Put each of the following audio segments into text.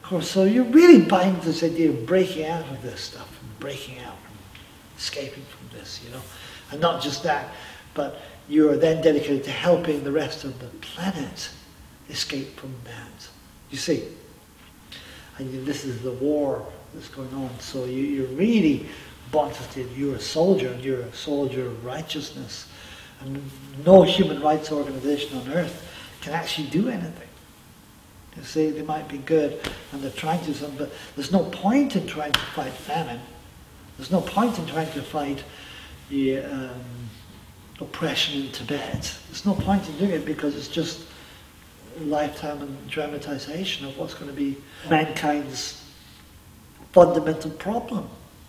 Of course, so you're really buying this idea of breaking out of this stuff, breaking out, escaping from this, you know. And not just that, but you're then dedicated to helping the rest of the planet escape from that. You see? And this is the war that's going on. So you're really bonded. You're a soldier, and you're a soldier of righteousness. And no human rights organization on earth can actually do anything. You see, they might be good, and they're trying to do something, but there's no point in trying to fight famine. There's no point in trying to fight the oppression in Tibet. There's no point in doing it because it's just a lifetime and dramatization of what's going to be mankind's fundamental problem.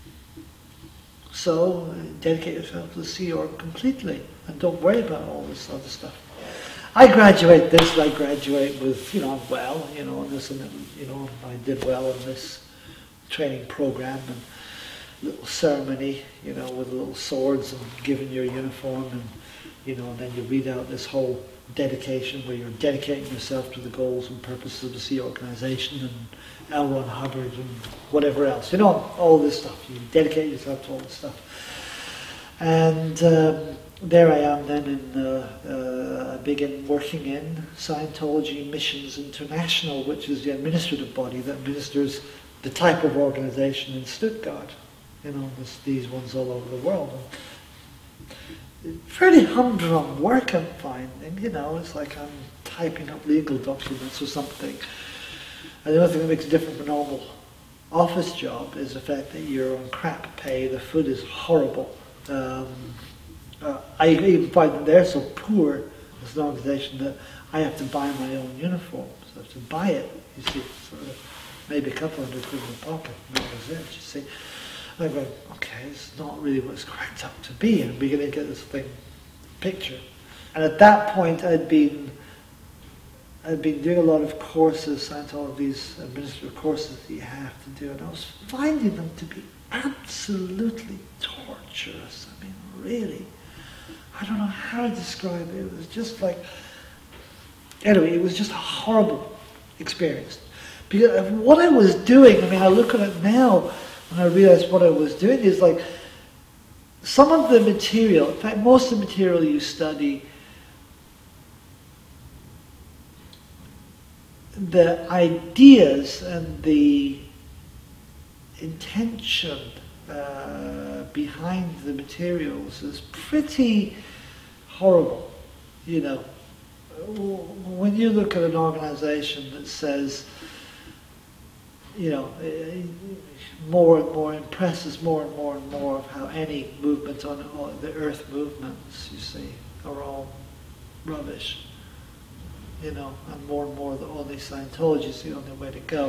So dedicate yourself to the Sea Org completely and don't worry about all this other stuff. I graduate this, I graduate with, you know, I'm well, you know, and this and, you know, I did well in this training program and little ceremony, you know, with little swords and giving your uniform and, you know, and then you read out this whole dedication where you're dedicating yourself to the goals and purposes of the Sea Organization and L. Ron Hubbard and whatever else. You know, all this stuff. You dedicate yourself to all this stuff. And there I am then I begin working in Scientology Missions International, which is the administrative body that administers the type of organization in Stuttgart. You know, these ones all over the world. And fairly humdrum work I'm finding, you know, it's like I'm typing up legal documents or something. And the only thing that makes it different from a normal office job is the fact that you're on crap pay, the food is horrible. I even find that they're so poor as an organization that I have to buy my own uniforms. I have to buy it, you see, sort of maybe a couple hundred quid in the pocket, and that was it, you see. And I go, okay, it's not really what it's cracked up to be, and I'm beginning to get this thing picture. And at that point I'd been doing a lot of courses, Scientology, these administrative courses that you have to do, and I was finding them to be absolutely torturous. I mean, really. I don't know how to describe it. It was just like, anyway, it was just a horrible experience. Because what I was doing, I mean, I look at it now and I realize what I was doing is like, some of the material, in fact, most of the material you study, the ideas and the intention behind the materials is pretty horrible, you know. When you look at an organization that says, you know, more and more impresses more and more and more of how any movement on the earth movements, you see, are all rubbish, you know, and more the only Scientology is the only way to go.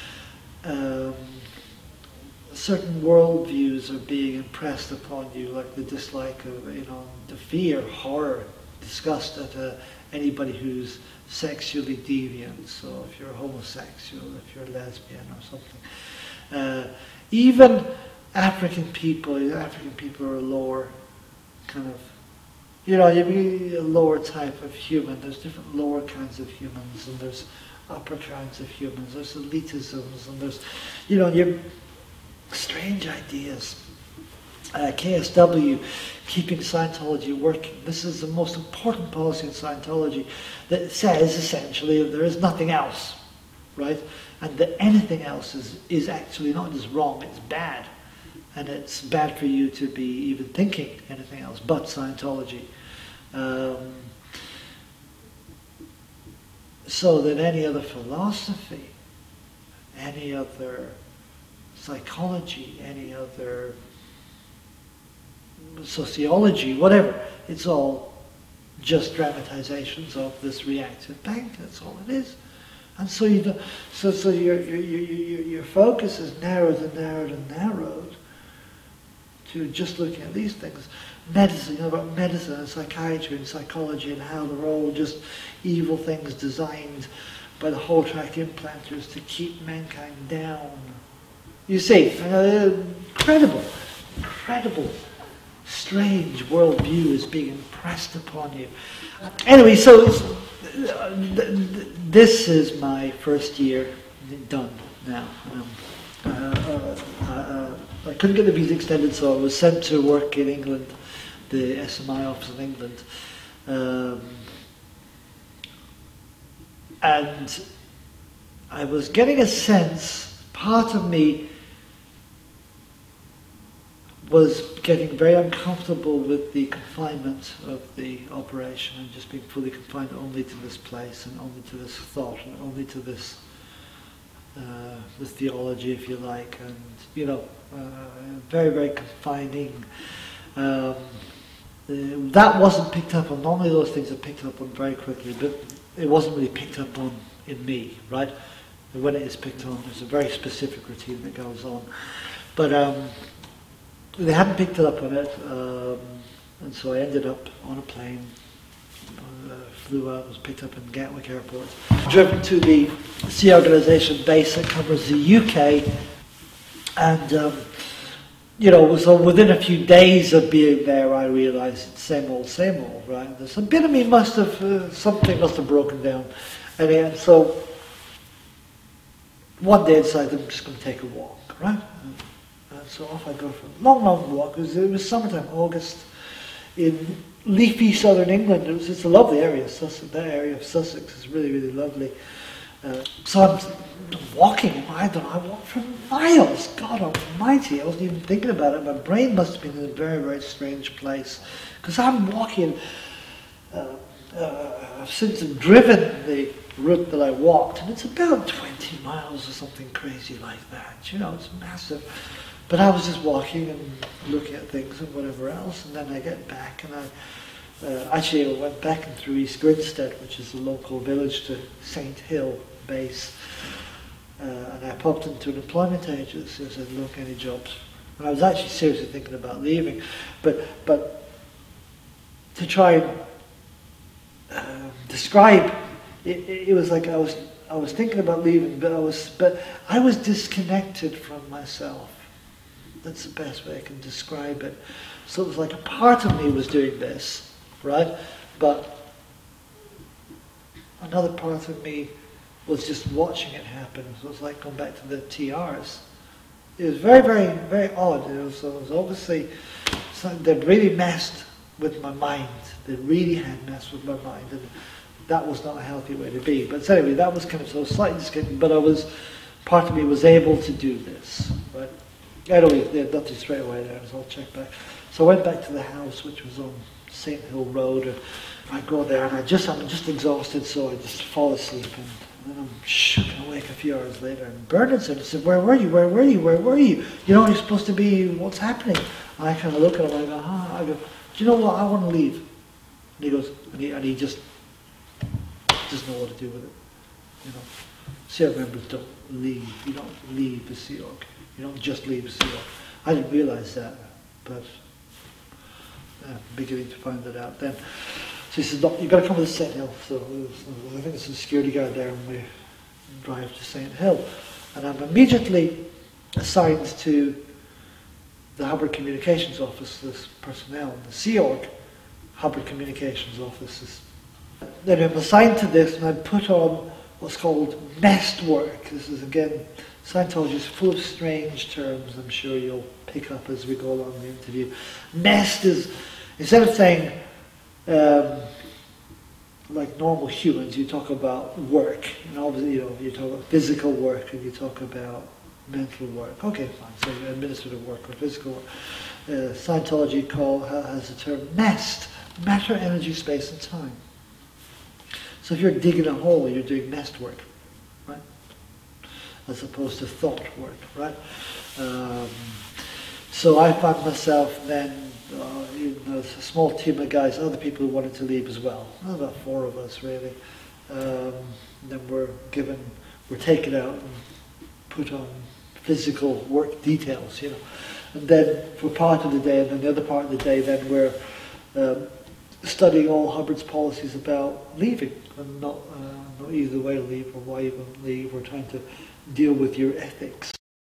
Certain worldviews are being impressed upon you, like the dislike of, you know, the fear, horror, disgust at anybody who's sexually deviant. So if you're homosexual, if you're lesbian or something. Even African people are a lower kind of, you know, you'd be a lower type of human. There's different lower kinds of humans, and there's upper kinds of humans. There's elitisms, and there's, you know, you're strange ideas. KSW, keeping Scientology working. This is the most important policy in Scientology that says essentially that there is nothing else, right? And that anything else is actually not just wrong, it's bad. And it's bad for you to be even thinking anything else but Scientology. So that any other philosophy, any other psychology, any other sociology, whatever, it's all just dramatizations of this reactive bank. That's all it is. And so you don't, so your focus is narrowed and narrowed and narrowed to just looking at these things. Medicine, you know about medicine and psychiatry and psychology and how they're all just evil things designed by the whole track implanters to keep mankind down. You see, incredible, strange worldview is being impressed upon you. Anyway, so this is my first year done. now. I couldn't get the visa extended, so I was sent to work in England, the SMI office in England. And I was getting a sense, part of me was getting very uncomfortable with the confinement of the operation and just being fully confined only to this place and only to this thought and only to this theology, if you like, and very, very confining. That wasn't picked up on. Normally those things are picked up on very quickly, but it wasn't really picked up on in me, right? And when it is picked on, there's a very specific routine that goes on. But they hadn't picked it up on it, and so I ended up on a plane, flew out, was picked up in Gatwick Airport, driven to the Sea Organisation base that covers the UK, and so within a few days of being there, I realised it's same old, right? There's a bit of me something must have broken down, and so one day I decided I'm just going to take a walk, right? So off I go for a long, long walk. It was summertime, August, in leafy southern England. It's a lovely area. Sussex, that area of Sussex is really, really lovely. So I'm walking. I walked for miles. God almighty, I wasn't even thinking about it. My brain must have been in a very, very strange place. Because I'm walking, I've since driven the route that I walked, and it's about 20 miles or something crazy like that. It's massive. But I was just walking and looking at things and whatever else, and then I get back, and I went back and through East Grinstead, which is the local village to St Hill base, and I popped into an employment agency and said, look, any jobs? And I was actually seriously thinking about leaving, but to try and describe, it was like I was thinking about leaving, but I was disconnected from myself. That's the best way I can describe it. So it was like a part of me was doing this, right? But another part of me was just watching it happen. So it was like going back to the TRs. It was very, very, very odd. So it was obviously something that really messed with my mind. They really had messed with my mind, and that was not a healthy way to be. But anyway, that was kind of so slightly disconnected. But part of me was able to do this, right? Anyway, they had nothing straight away there, so I'll check back. So I went back to the house, which was on St Hill Road, and I go there, and I'm just exhausted, so I just fall asleep, and then I'm shook and awake a few hours later, and Bernard said, where were you? You know, you're supposed to be, what's happening? And I kind of look at him, I go, do you know what, I want to leave. And he goes, and he just doesn't know what to do with it. CR members don't leave. You don't leave the Sea Org. You don't just leave the Sea Org. I didn't realise that, but I'm beginning to find that out then. So he says, no, you've got to come with St Hill. So I think it's a security guard there, and we drive to St Hill. And I'm immediately assigned to the Hubbard Communications Office, this personnel, the Sea Org Hubbard Communications Office. Then I'm assigned to this, and I'm put on what's called nest work. This is, again, Scientology is full of strange terms I'm sure you'll pick up as we go along the interview. Nest is, instead of saying, like normal humans, you talk about work. And obviously, you talk about physical work and you talk about mental work. Okay, fine, so administrative work or physical work. Scientology has the term nest, matter, energy, space, and time. So if you're digging a hole, you're doing nest work, right? As opposed to thought work, right? So I found myself then, a small team of guys, other people who wanted to leave as well. There were about 4 of us really. Then we're taken out and put on physical work details, And then for part of the day, and then the other part of the day, then we're studying all Hubbard's policies about leaving, and not either way leave or why you leave. We're trying to deal with your ethics.